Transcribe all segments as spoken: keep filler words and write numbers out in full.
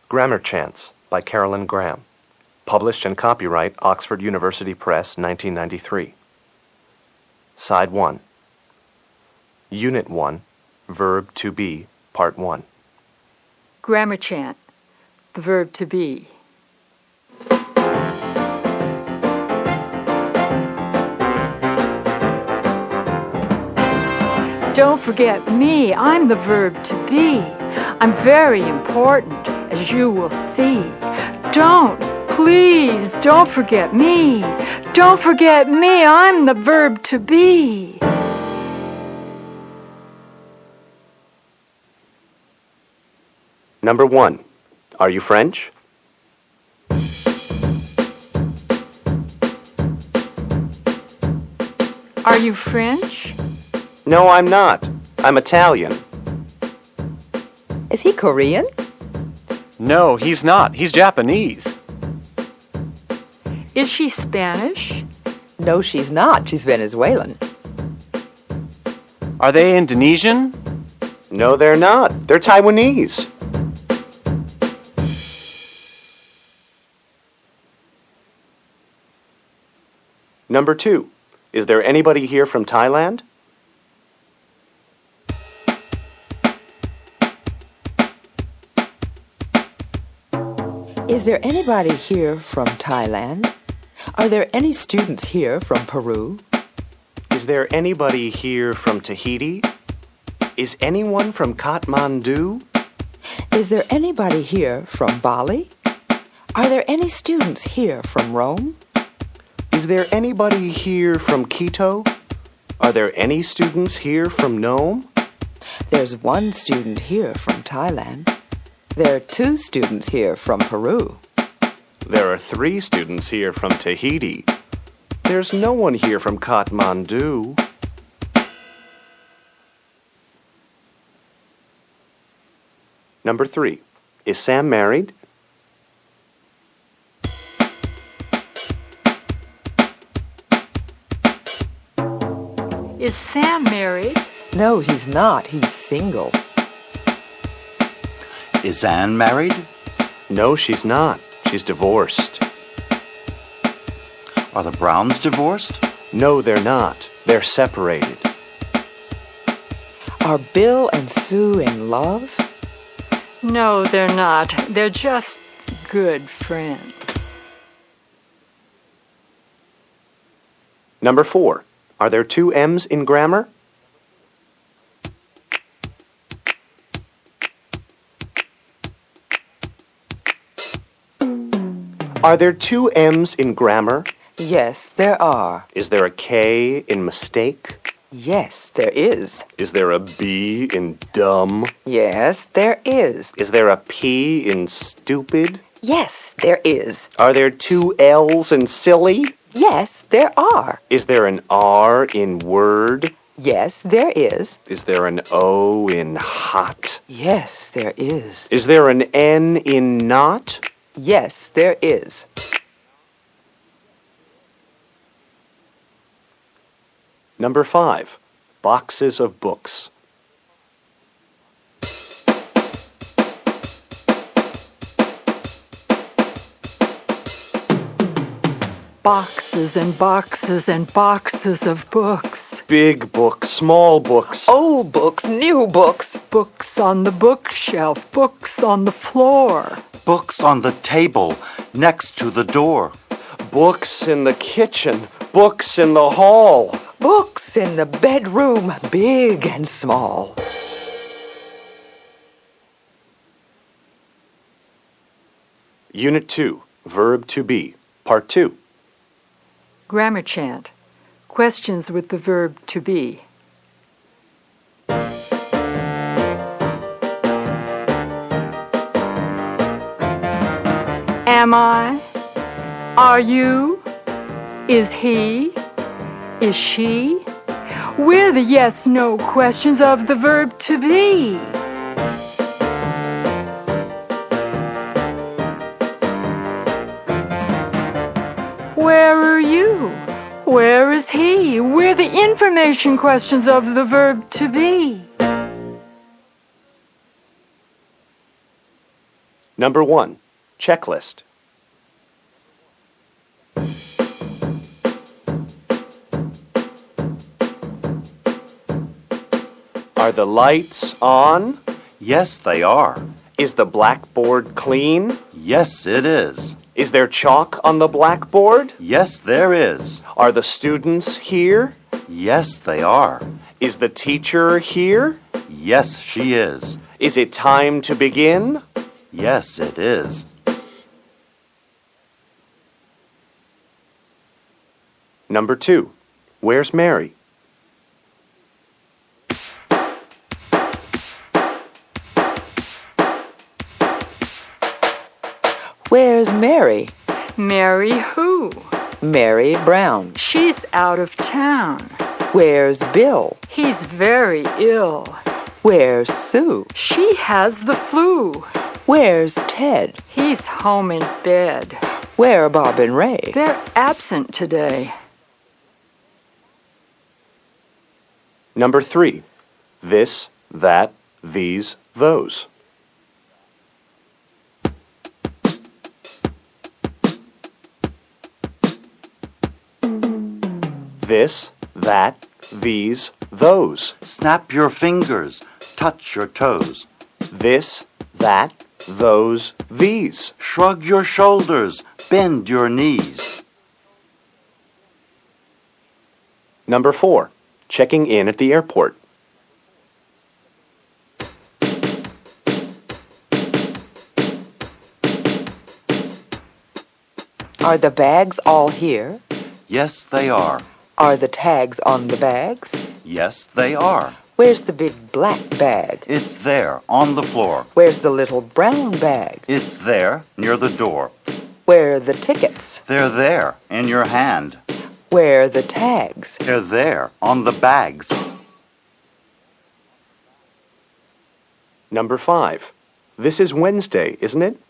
Grammar Chants by Carolyn Graham. Published and copyright Oxford University Press, nineteen ninety-three. Side one. Unit one, Verb to be, Part one. Grammar chant. The verb to be. Don't forget me. I'm the verb to be. I'm very important, as you will see. Don't, please, don't forget me. Don't forget me. I'm the verb to be. Number one. Are you French? Are you French? No, I'm not. I'm Italian. Is he Korean? No, he's not. He's Japanese. Is she Spanish? No, she's not. She's Venezuelan. Are they Indonesian? No, they're not. They're Taiwanese. Number two. Is there anybody here from Thailand? Is there anybody here from Thailand? Are there any students here from Peru? Is there anybody here from Tahiti? Is anyone from Kathmandu? Is there anybody here from Bali? Are there any students here from Rome? Is there anybody here from Quito? Are there any students here from Nome? There's one student here from Thailand. There are two students here from Peru. There are three students here from Tahiti. There's no one here from Kathmandu. Number three. Is Sam married? Is Sam married? No, he's not. He's single. Is Anne married? No, she's not. She's divorced. Are the Browns divorced? No, they're not. They're separated. Are Bill and Sue in love? No, they're not. They're just good friends. Number four. Are there two M's in grammar? Are there two M's in grammar? Yes, there are. Is there a K in mistake? Yes, there is. Is there a B in dumb? Yes, there is. Is there a P in stupid? Yes, there is. Are there two L's in silly? Yes, there are. Is there an R in word? Yes, there is. Is there an O in hot? Yes, there is. Is there an N in not? Yes, there is. Number five. Boxes of books. Boxes and boxes and boxes of books. Big books, small books. Old books, new books. Books on the bookshelf, books on the floor. Books on the table next to the door. Books in the kitchen, books in the hall. Books in the bedroom, big and small. Unit two, Verb to be, Part two. Grammar chant. Questions with the verb to be. Am I? Are you? Is he? Is she? We're the yes-no questions of the verb to be. Where are you? Where is he? We're the information questions of the verb to be. Number one, checklist. Are the lights on? Yes, they are. Is the blackboard clean? Yes, it is. Is there chalk on the blackboard? Yes, there is. Are the students here? Yes, they are. Is the teacher here? Yes, she is. Is it time to begin? Yes, it is. Number two, where's Mary? Where's Mary? Mary who? Mary Brown. She's out of town. Where's Bill? He's very ill. Where's Sue? She has the flu. Where's Ted? He's home in bed. Where are Bob and Ray? They're absent today. Number three, this, that, these, those. This, that, these, those. Snap your fingers. Touch your toes. This, that, those, these. Shrug your shoulders. Bend your knees. Number four, checking in at the airport. Are the bags all here? Yes, they are. Are the tags on the bags? Yes, they are. Where's the big black bag? It's there, on the floor. Where's the little brown bag? It's there, near the door. Where are the tickets? They're there, in your hand. Where are the tags? They're there, on the bags. Number five, this is Wednesday, isn't it?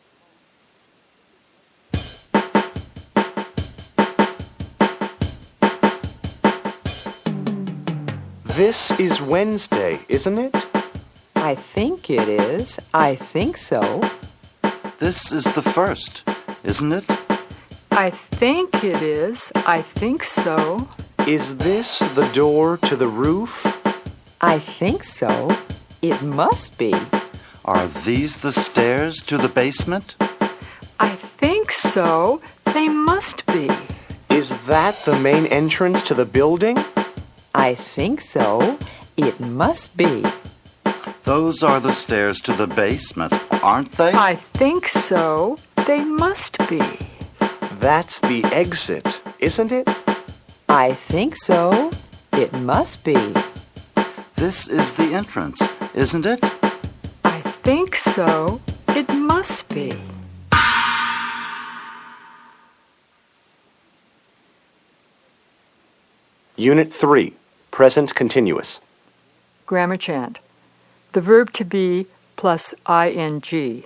This is Wednesday, isn't it? I think it is. I think so. This is the first, isn't it? I think it is. I think so. Is this the door to the roof? I think so. It must be. Are these the stairs to the basement? I think so. They must be. Is that the main entrance to the building? I think so. It must be. Those are the stairs to the basement, aren't they? I think so. They must be. That's the exit, isn't it? I think so. It must be. This is the entrance, isn't it? I think so. It must be. Unit three, present continuous. Grammar chant. The verb to be plus ing.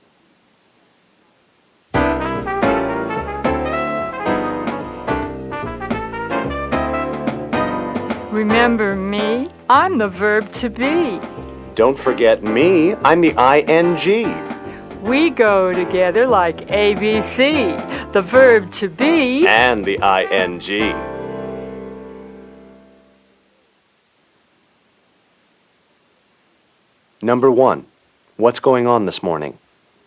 Remember me? I'm the verb to be. Don't forget me, I'm the ing. We go together like A B C. The verb to be And the ing. Number one, what's going on this morning?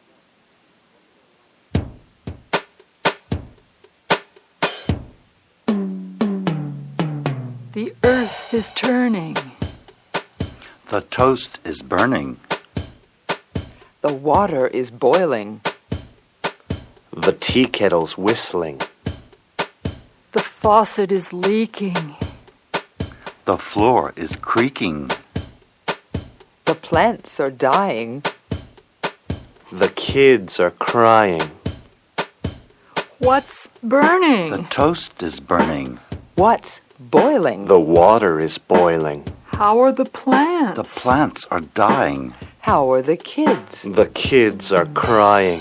The earth is turning. The toast is burning. The water is boiling. The tea kettle's whistling. The faucet is leaking. The floor is creaking. The plants are dying. The kids are crying. What's burning? The toast is burning. What's boiling? The water is boiling. How are the plants? The plants are dying. How are the kids? The kids are crying.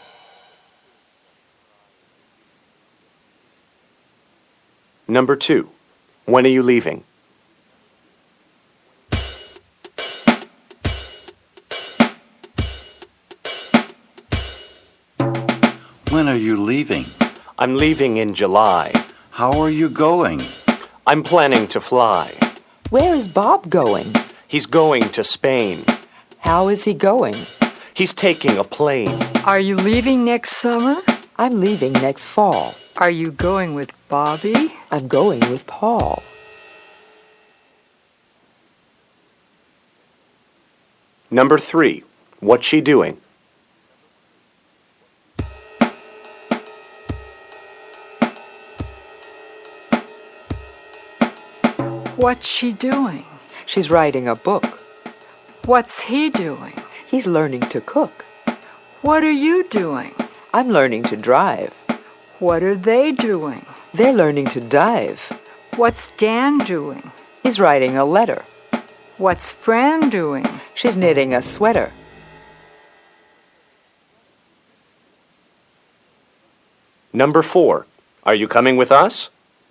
Number two, when are you leaving? When are you leaving? I'm leaving in July. How are you going? I'm planning to fly. Where is Bob going? He's going to Spain. How is he going? He's taking a plane. Are you leaving next summer? I'm leaving next fall. Are you going with Bobby? I'm going with Paul. Number three. What's she doing? What's she doing? She's writing a book. What's he doing? He's learning to cook. What are you doing? I'm learning to drive. What are they doing? They're learning to dive. What's Dan doing? He's writing a letter. What's Fran doing? She's knitting a sweater. Number four. Are you coming with us?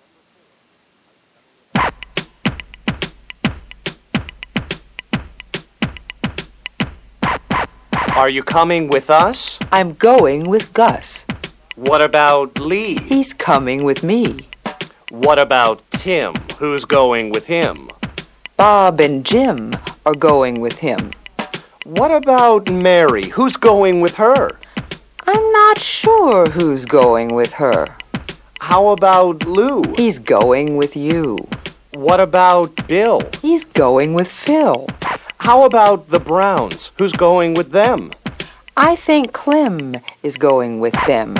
Are you coming with us? I'm going with Gus. What about Lee? He's coming with me. What about Tim? Who's going with him? Bob and Jim are going with him. What about Mary? Who's going with her? I'm not sure who's going with her. How about Lou? He's going with you. What about Bill? He's going with Phil. How about the Browns? Who's going with them? I think Clem is going with them.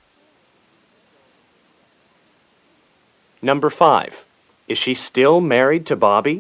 Number five. Is she still married to Bobby?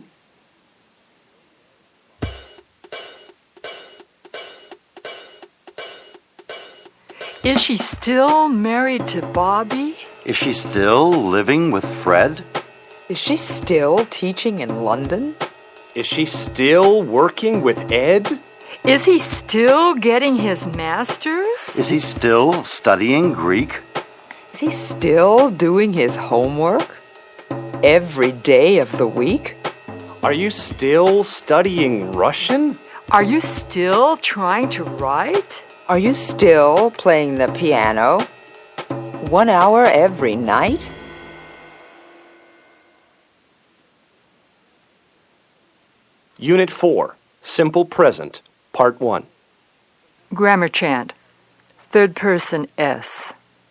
Is she still married to Bobby? Is she still living with Fred? Is she still teaching in London? Is she still working with Ed? Is he still getting his master's? Is he still studying Greek? Is he still doing his homework every day of the week? Are you still studying Russian? Are you still trying to write? Are you still playing the piano? One hour every night? Unit four. Simple Present. Part one. Grammar chant. Third person S.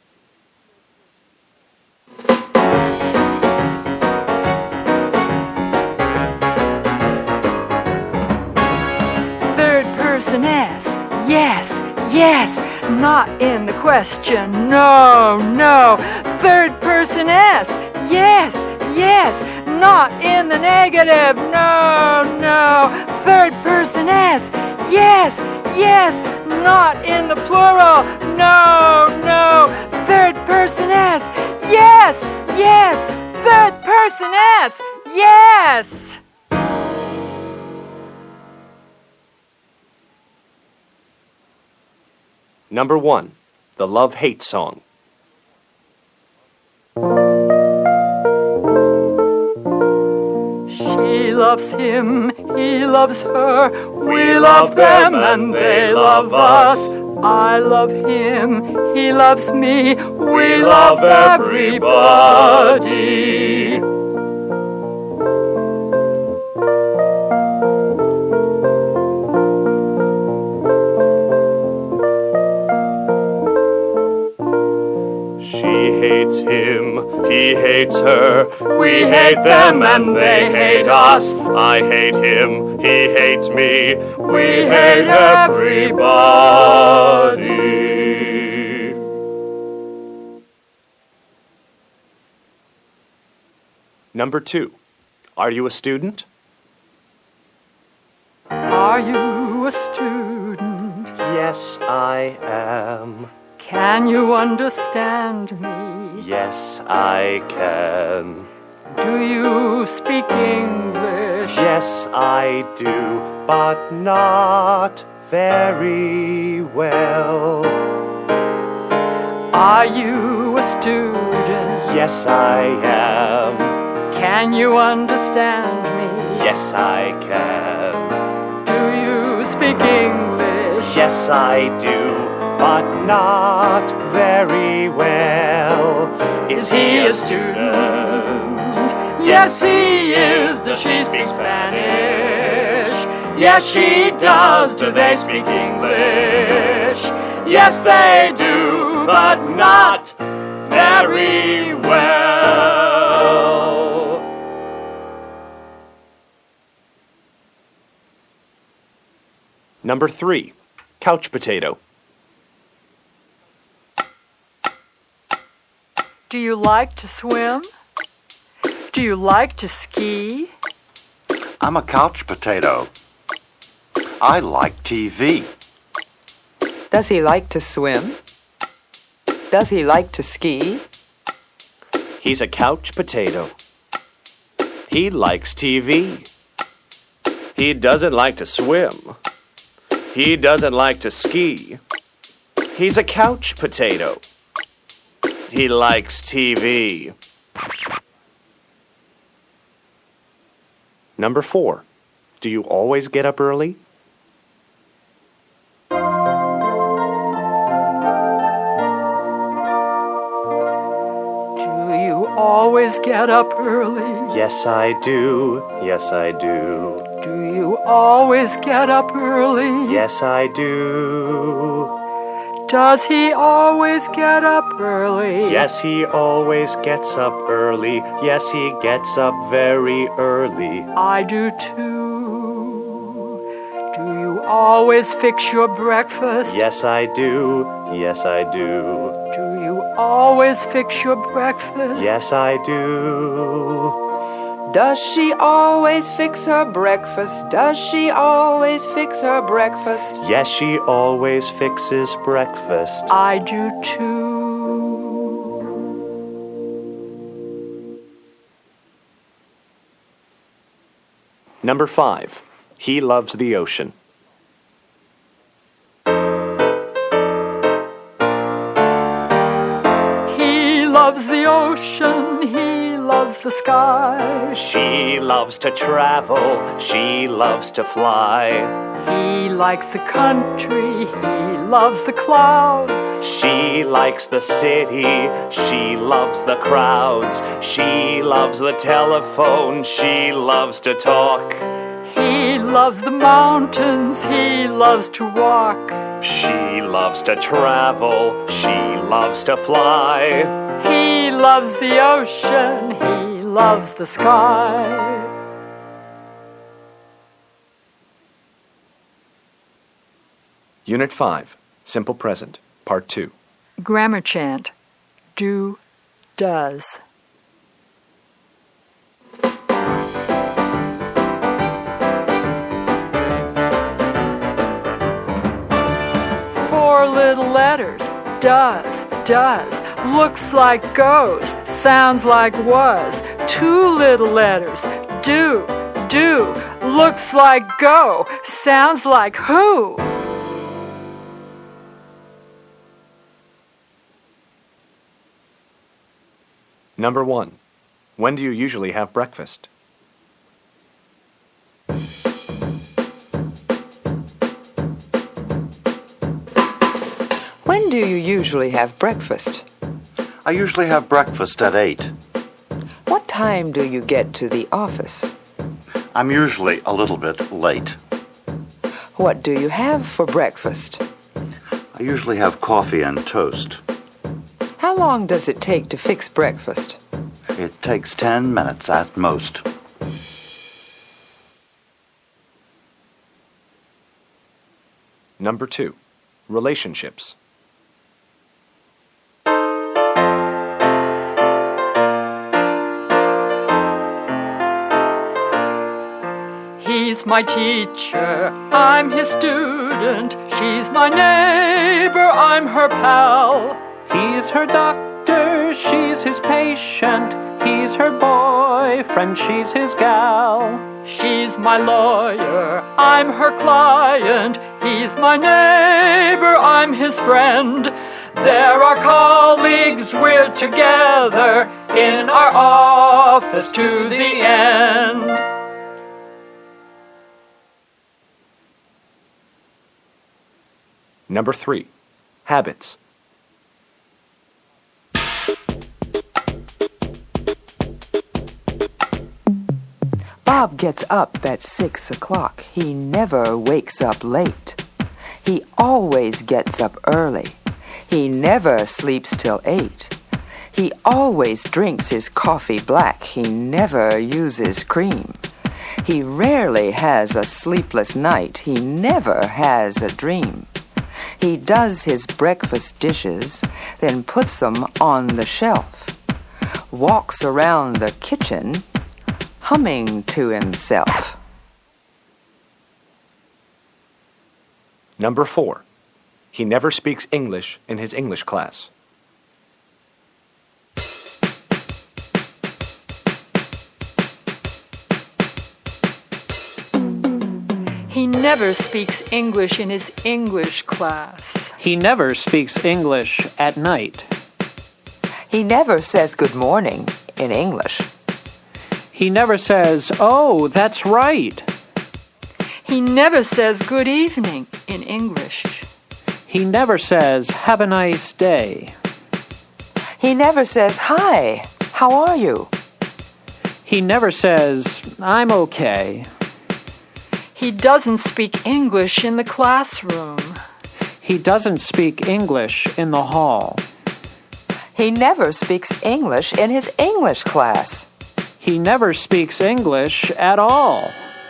Third person S. Yes, yes. Not in the question. No, no. Third person S. Yes, yes. Not in the negative. No, no. Third person S. Yes, yes. Not in the plural. No, no. Third person S. Yes, yes. Third person S. Yes. Number one. The Love-Hate Song. She loves him, he loves her. We love them and they love us. I love him, he loves me. We love everybody. She hates him, he hates her. We hate them and they hate us. I hate him, he hates me. We hate everybody. Number two. Are you a student? Are you a student? Yes, I am. Can you understand me? Yes, I can. Do you speak English? Yes, I do, but not very well. Are you a student? Yes, I am. Can you understand me? Yes, I can. Do you speak English? Yes, I do, but not very well. Is he a student? Yes, he is. Does she speak Spanish? Yes, she does. Do they speak English? Yes, they do, but not very well. Number three, couch potato. Do you like to swim? Do you like to ski? I'm a couch potato. I like T V. Does he like to swim? Does he like to ski? He's a couch potato. He likes T V. He doesn't like to swim. He doesn't like to ski. He's a couch potato. He likes T V. Number four. Do you always get up early? Do you always get up early? Yes, I do. Yes, I do. Do you always get up early? Yes, I do. Does he always get up early? Yes, he always gets up early. Yes, he gets up very early. I do too. Do you always fix your breakfast? Yes, I do. Yes, I do. Do you always fix your breakfast? Yes, I do. Does she always fix her breakfast? Does she always fix her breakfast? Yes, she always fixes breakfast. I do too. Number five. He loves the ocean. He loves the ocean. He loves the sky. She loves to travel. She loves to fly. He likes the country. He loves the clouds. She likes the city. She loves the crowds. She loves the telephone. She loves to talk. He loves the mountains. He loves to walk. She loves to travel. She loves to fly. He loves the ocean. He loves the sky. Unit five. Simple Present. Part two. Grammar chant. Do, does. Four little letters. Does, does. Looks like goes. Sounds like was. Two little letters. Do, do. Looks like go. Sounds like who. Number one. When do you usually have breakfast? When do you usually have breakfast? I usually have breakfast at eight. What time do you get to the office? I'm usually a little bit late. What do you have for breakfast? I usually have coffee and toast. How long does it take to fix breakfast? It takes ten minutes at most. Number two. Relationships. He's my teacher, I'm his student. She's my neighbor, I'm her pal. He's her doctor, she's his patient. He's her boyfriend, she's his gal. She's my lawyer, I'm her client. He's my neighbor, I'm his friend. They're our colleagues, we're together in our office to the end. Number three. Habits. Bob gets up at six o'clock. He never wakes up late. He always gets up early. He never sleeps till eight. He always drinks his coffee black. He never uses cream. He rarely has a sleepless night. He never has a dream. He does his breakfast dishes, then puts them on the shelf. Walks around the kitchen, humming to himself. Number four. He never speaks English in his English class. He never speaks English in his English class. He never speaks English at night. He never says good morning in English. He never says, "Oh, that's right." He never says good evening in English. He never says, "Have a nice day." He never says, "Hi, how are you?" He never says, "I'm okay." He doesn't speak English in the classroom. He doesn't speak English in the hall. He never speaks English in his English class. He never speaks English at all.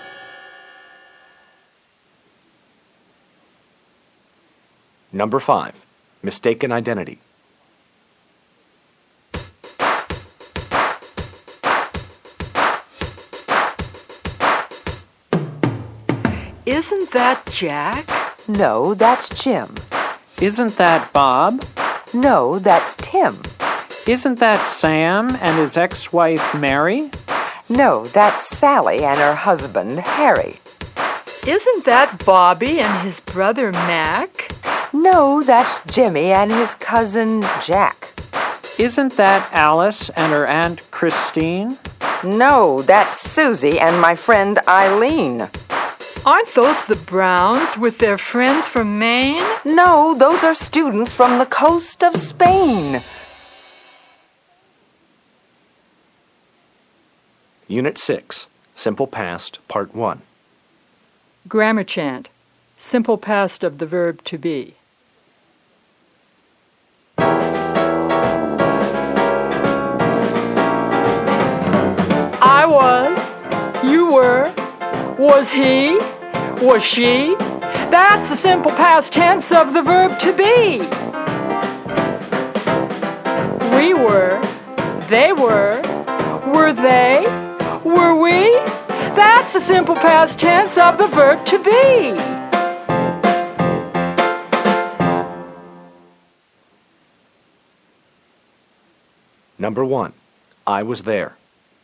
Number five. Mistaken identity. Isn't that Jack? No, that's Jim. Isn't that Bob? No, that's Tim. Isn't that Sam and his ex-wife Mary? No, that's Sally and her husband Harry. Isn't that Bobby and his brother Mac? No, that's Jimmy and his cousin Jack. Isn't that Alice and her Aunt Christine? No, that's Susie and my friend Eileen. Aren't those the Browns with their friends from Maine? No, those are students from the coast of Spain. Unit six. Simple Past, Part one. Grammar chant. Simple past of the verb to be. I was. You were. Was he? Was she? That's the simple past tense of the verb to be. We were. They were. Were they? Were we? That's the simple past tense of the verb to be. Number one. I was there.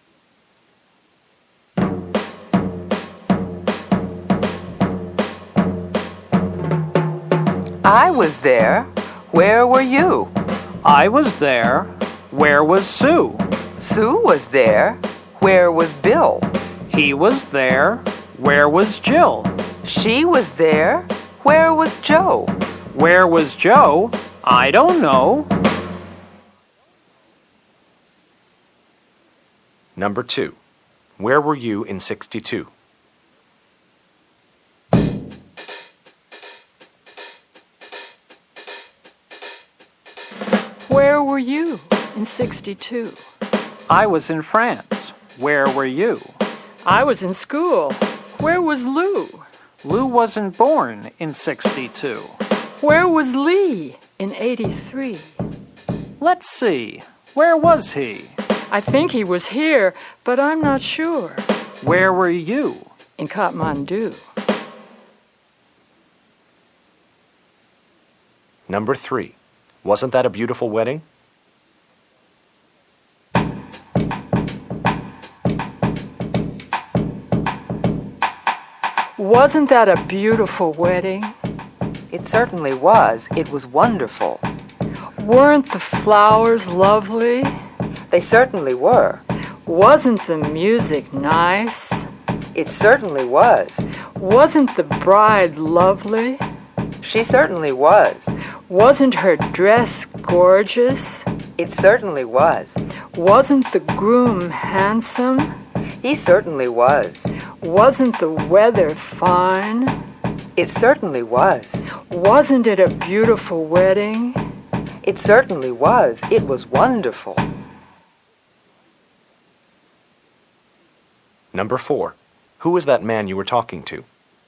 I was there. Where were you? I was there. Where was Sue? Sue was there. Where was Bill? He was there. Where was Jill? She was there. Where was Joe? Where was Joe? I don't know. Number two. Where were you in sixty-two? Where were you in sixty-two? I was in France. Where were you? I was in school. Where was Lou? Lou wasn't born in sixty-two. Where was Lee in eighty-three? Let's see. Where was he? I think he was here, but I'm not sure. Where were you? In Kathmandu. Number three. Wasn't that a beautiful wedding? Wasn't that a beautiful wedding? It certainly was. It was wonderful. Weren't the flowers lovely? They certainly were. Wasn't the music nice? It certainly was. Wasn't the bride lovely? She certainly was. Wasn't her dress gorgeous? It certainly was. Wasn't the groom handsome? He certainly was. Wasn't the weather fine? It certainly was. Wasn't it a beautiful wedding? It certainly was. It was wonderful. Number four. Who was that man you were talking to?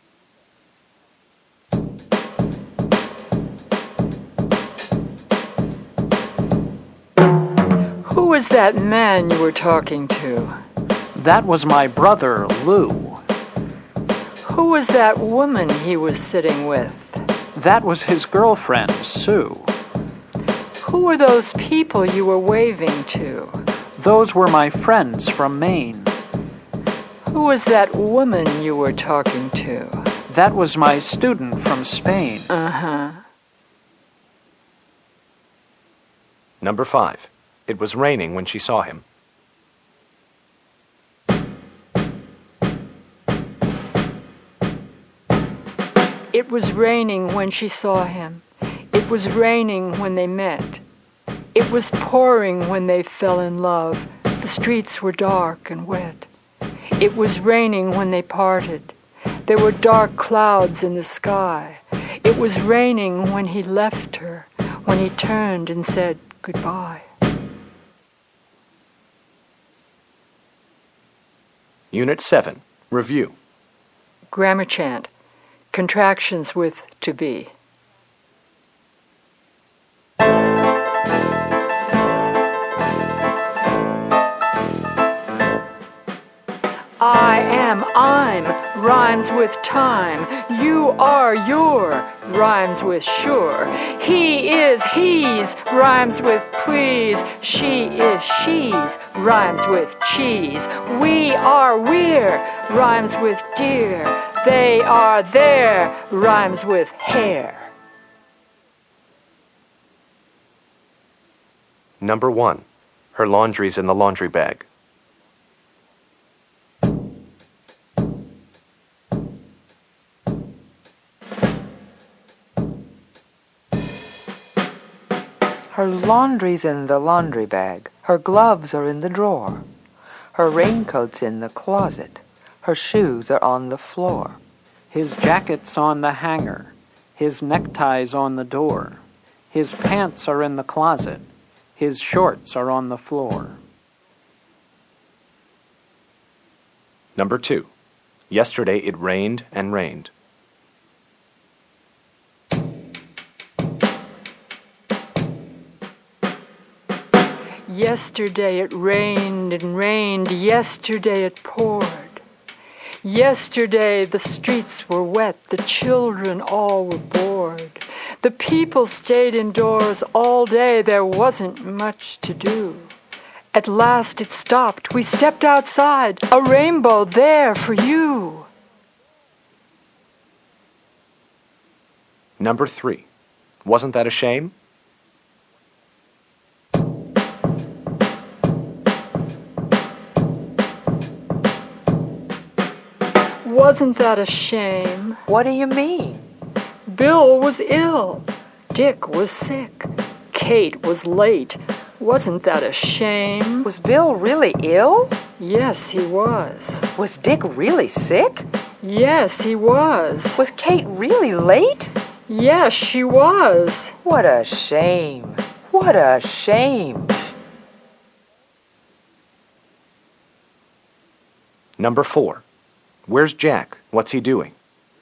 Who was that man you were talking to? That was my brother, Lou. Who was that woman he was sitting with? That was his girlfriend, Sue. Who were those people you were waving to? Those were my friends from Maine. Who was that woman you were talking to? That was my student from Spain. Uh-huh. Number five. It was raining when she saw him. It was raining when she saw him. It was raining when they met. It was pouring when they fell in love. The streets were dark and wet. It was raining when they parted. There were dark clouds in the sky. It was raining when he left her, when he turned and said goodbye. Unit seven. Review. Grammar chant. Contractions with to be. I am, I'm, rhymes with time. You are, your, rhymes with sure. He is, he's, rhymes with please. She is, she's, rhymes with cheese. We are, we're, rhymes with dear. They are, their, rhymes with hair. Number one. Her laundry's in the laundry bag. Her laundry's in the laundry bag. Her gloves are in the drawer. Her raincoat's in the closet. Her shoes are on the floor. His jacket's on the hanger. His necktie's on the door. His pants are in the closet. His shorts are on the floor. Number two. Yesterday it rained and rained. Yesterday it rained and rained. Yesterday it poured. Yesterday the streets were wet. The children all were bored. The people stayed indoors all day. There wasn't much to do. At last it stopped. We stepped outside. A rainbow there for you. Number three. Wasn't that a shame? Wasn't that a shame? What do you mean? Bill was ill. Dick was sick. Kate was late. Wasn't that a shame? Was Bill really ill? Yes, he was. Was Dick really sick? Yes, he was. Was Kate really late? Yes, she was. What a shame. What a shame. Number four. Where's Jack? What's he doing?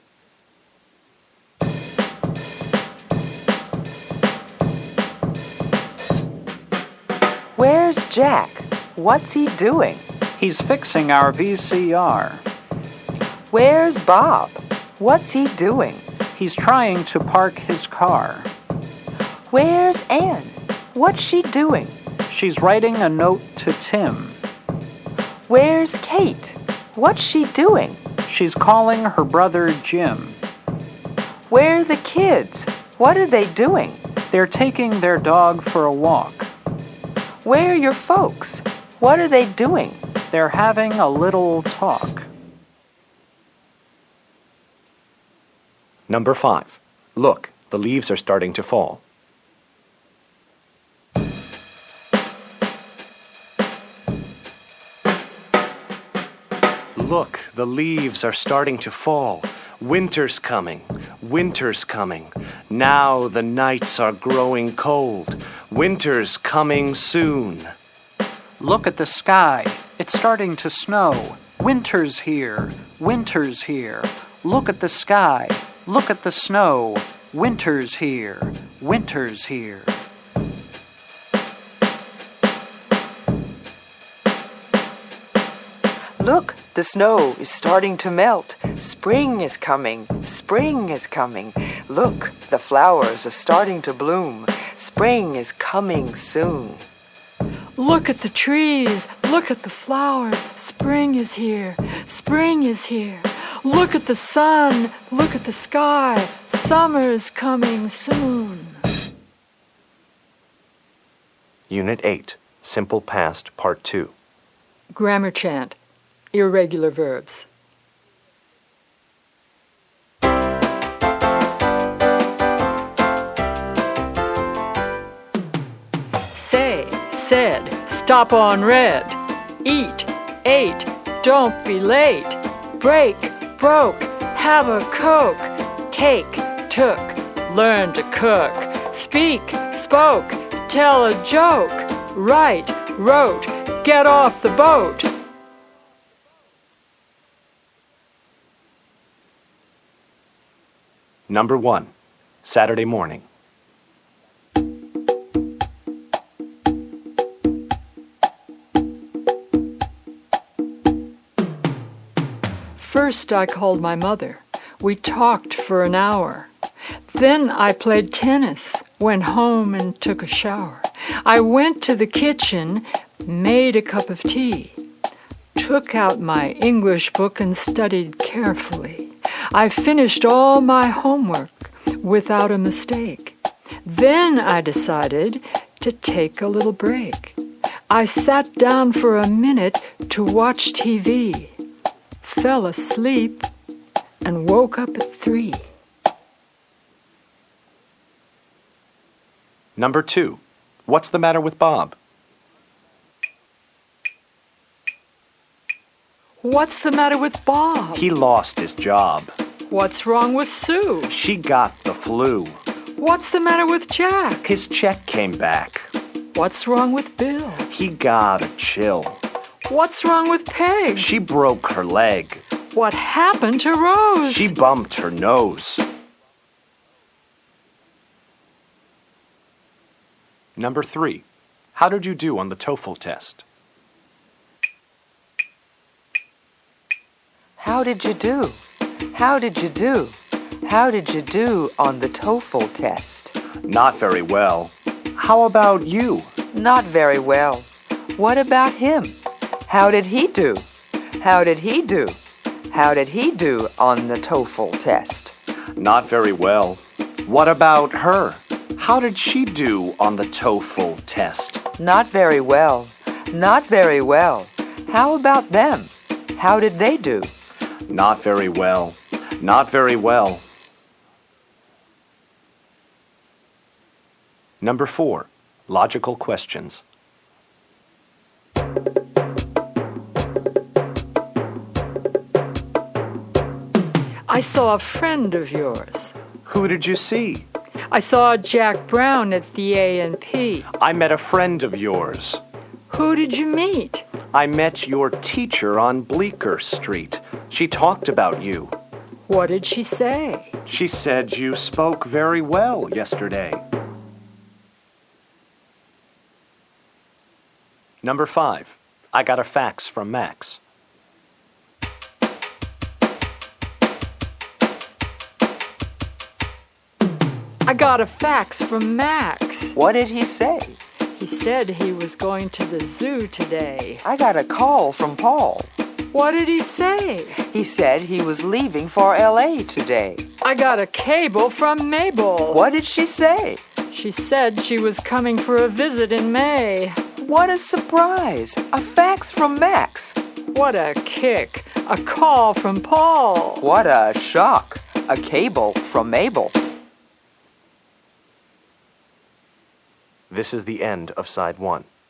Where's Jack? What's he doing? He's fixing our V C R. Where's Bob? What's he doing? He's trying to park his car. Where's Anne? What's she doing? She's writing a note to Tim. Where's Kate? What's she doing? She's calling her brother Jim. Where are the kids? What are they doing? They're taking their dog for a walk. Where are your folks? What are they doing? They're having a little talk. Number five. Look, the leaves are starting to fall. Look, the leaves are starting to fall. Winter's coming, winter's coming. Now the nights are growing cold. Winter's coming soon. Look at the sky. It's starting to snow. Winter's here. Winter's here. Look at the sky. Look at the snow. Winter's here. Winter's here. Look, the snow is starting to melt. Spring is coming. Spring is coming. Look, the flowers are starting to bloom. Spring is coming soon. Look at the trees. Look at the flowers. Spring is here. Spring is here. Look at the sun. Look at the sky. Summer's coming soon. Unit eight, Simple Past, Part two. Grammar chant. Irregular verbs. Say, said, stop on red. Eat, ate, don't be late. Break, broke, have a Coke. Take, took, learn to cook. Speak, spoke, tell a joke. Write, wrote, get off the boat. Number one, Saturday morning. First I called my mother. We talked for an hour. Then I played tennis, went home and took a shower. I went to the kitchen, made a cup of tea, took out my English book and studied carefully. I finished all my homework without a mistake. Then I decided to take a little break. I sat down for a minute to watch T V, fell asleep, and woke up at three. Number two, what's the matter with Bob? What's the matter with Bob? He lost his job. What's wrong with Sue? She got the flu. What's the matter with Jack? His check came back. What's wrong with Bill? He got a chill. What's wrong with Peg? She broke her leg. What happened to Rose? She bumped her nose. Number three, how did you do on the TOEFL test? How did you do? How did you do? How did you do on the TOEFL test? Not very well. How about you? Not very well. What about him? How did he do? How did he do? How did he do on the TOEFL test? Not very well. What about her? How did she do on the TOEFL test? Not very well. Not very well. How about them? How did they do? Not very well. Not very well. Number four, logical questions. I saw a friend of yours. Who did you see? I saw Jack Brown at the A and P. I met a friend of yours. Who did you meet? I met your teacher on Bleecker Street. She talked about you. What did she say? She said you spoke very well yesterday. Number five, I got a fax from Max. I got a fax from Max. What did he say? He said he was going to the zoo today. I got a call from Paul. What did he say? He said he was leaving for L A today. I got a cable from Mabel. What did she say? She said she was coming for a visit in May. What a surprise! A fax from Max. What a kick! A call from Paul. What a shock! A cable from Mabel. This is the end of side one.